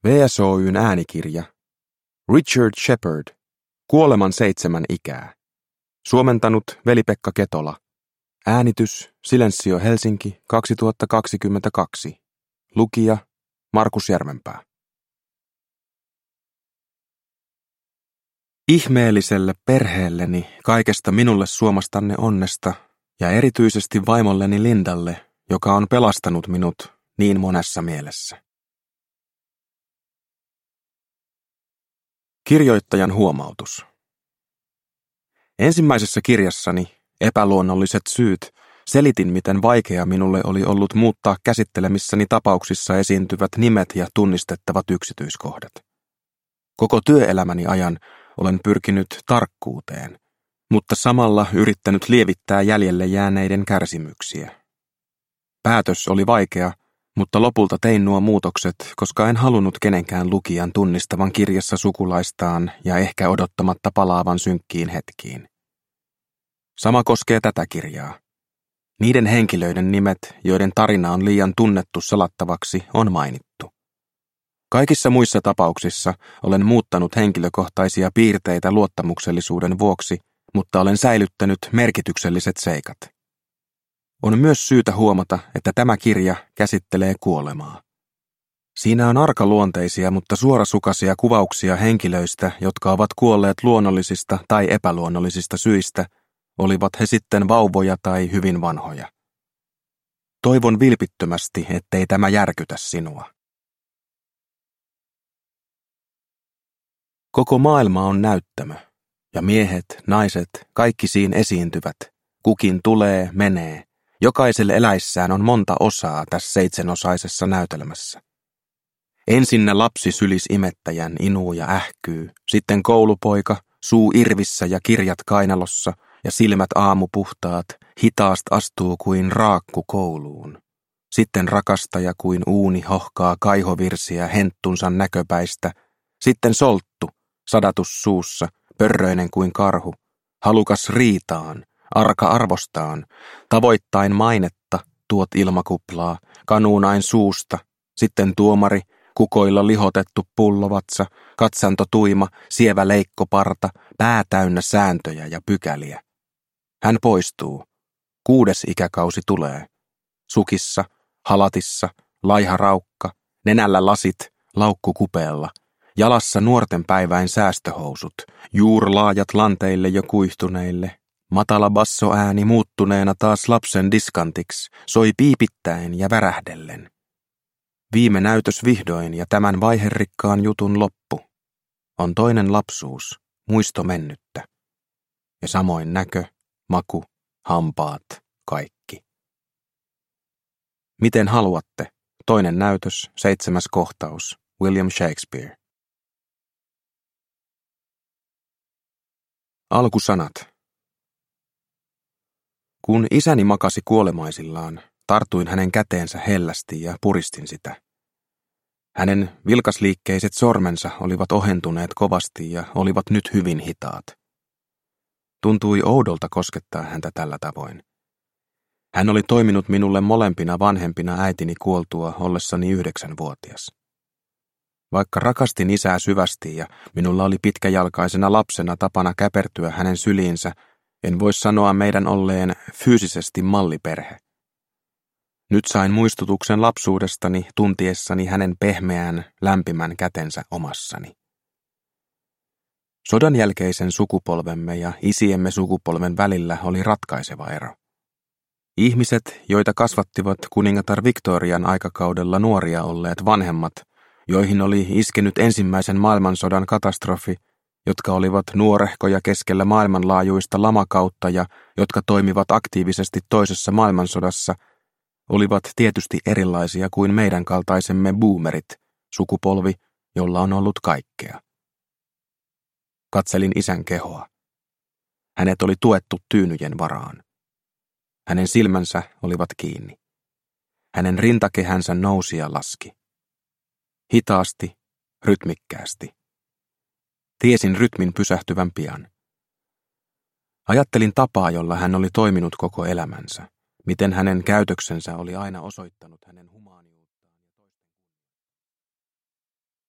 VSOY:n äänikirja. Richard Shepard. Kuoleman 7 ikää. Suomentanut Veli-Pekka Ketola. Äänitys Silensio Helsinki 2022. Lukija Markus Järvenpää. Ihmeelliselle perheelleni kaikesta minulle suomastanne onnesta ja erityisesti vaimolleni Lindalle, joka on pelastanut minut niin monessa mielessä. Kirjoittajan huomautus. Ensimmäisessä kirjassani, Epäluonnolliset syyt, selitin, miten vaikea minulle oli ollut muuttaa käsittelemissäni tapauksissa esiintyvät nimet ja tunnistettavat yksityiskohdat. Koko työelämäni ajan olen pyrkinyt tarkkuuteen, mutta samalla yrittänyt lievittää jäljelle jääneiden kärsimyksiä. Päätös oli vaikea, mutta lopulta tein nuo muutokset, koska en halunnut kenenkään lukijan tunnistavan kirjassa sukulaistaan ja ehkä odottamatta palaavan synkkiin hetkiin. Sama koskee tätä kirjaa. Niiden henkilöiden nimet, joiden tarina on liian tunnettu salattavaksi, on mainittu. Kaikissa muissa tapauksissa olen muuttanut henkilökohtaisia piirteitä luottamuksellisuuden vuoksi, mutta olen säilyttänyt merkitykselliset seikat. On myös syytä huomata, että tämä kirja käsittelee kuolemaa. Siinä on arkaluonteisia, mutta suorasukaisia kuvauksia henkilöistä, jotka ovat kuolleet luonnollisista tai epäluonnollisista syistä, olivat he sitten vauvoja tai hyvin vanhoja. Toivon vilpittömästi, ettei tämä järkytä sinua. Koko maailma on näyttämö, ja miehet, naiset, kaikki siinä esiintyvät. Kukin tulee, menee. Jokaiselle eläissään on monta osaa tässä 7-osaisessa näytelmässä. Ensinnä lapsi sylis imettäjän, inuu ja ähkyy, sitten koulupoika, suu irvissä ja kirjat kainalossa ja silmät aamupuhtaat, hitaast astuu kuin raakku kouluun. Sitten rakastaja kuin uuni hohkaa kaihovirsiä henttunsa näköpäistä, sitten solttu, sadatus suussa, pörröinen kuin karhu, halukas riitaan, arka arvostaan, tavoittain mainetta, tuot ilmakuplaa, kanuunain suusta, sitten tuomari, kukoilla lihotettu pullovatsa, katsanto tuima, sievä leikkoparta, pää täynnä sääntöjä ja pykäliä. Hän poistuu. 6. ikäkausi tulee. Sukissa, halatissa, laiha raukka, nenällä lasit, laukku kupeella, jalassa nuorten päiväin säästöhousut, juurlaajat lanteille jo kuihtuneille. Matala bassoääni muuttuneena taas lapsen diskantiksi soi piipittäen ja värähdellen. Viime näytös vihdoin ja tämän vaiherikkaan jutun loppu. On toinen lapsuus, muisto mennyttä. Ja samoin näkö, maku, hampaat, kaikki. Miten haluatte? Toinen näytös, 7. kohtaus, William Shakespeare. Alkusanat. Kun isäni makasi kuolemaisillaan, tartuin hänen käteensä hellästi ja puristin sitä. Hänen vilkasliikkeiset sormensa olivat ohentuneet kovasti ja olivat nyt hyvin hitaat. Tuntui oudolta koskettaa häntä tällä tavoin. Hän oli toiminut minulle molempina vanhempina äitini kuoltua ollessani 9-vuotias. Vaikka rakastin isää syvästi ja minulla oli pitkäjalkaisena lapsena tapana käpertyä hänen syliinsä, en voi sanoa meidän olleen fyysisesti malliperhe. Nyt sain muistutuksen lapsuudestani tuntiessani hänen pehmeän, lämpimän kätensä omassani. Sodan jälkeisen sukupolvemme ja isiemme sukupolven välillä oli ratkaiseva ero. Ihmiset, joita kasvattivat kuningatar Victorian aikakaudella nuoria olleet vanhemmat, joihin oli iskenyt ensimmäisen maailmansodan katastrofi, jotka olivat nuorehkoja keskellä maailmanlaajuista lamakautta ja jotka toimivat aktiivisesti toisessa maailmansodassa, olivat tietysti erilaisia kuin meidän kaltaisemme boomerit, sukupolvi, jolla on ollut kaikkea. Katselin isän kehoa. Hänet oli tuettu tyynyjen varaan. Hänen silmänsä olivat kiinni. Hänen rintakehänsä nousi ja laski. Hitaasti, rytmikkäästi. Tiesin rytmin pysähtyvän pian. Ajattelin tapaa, jolla hän oli toiminut koko elämänsä, miten hänen käytöksensä oli aina osoittanut hänen humaaniutensa.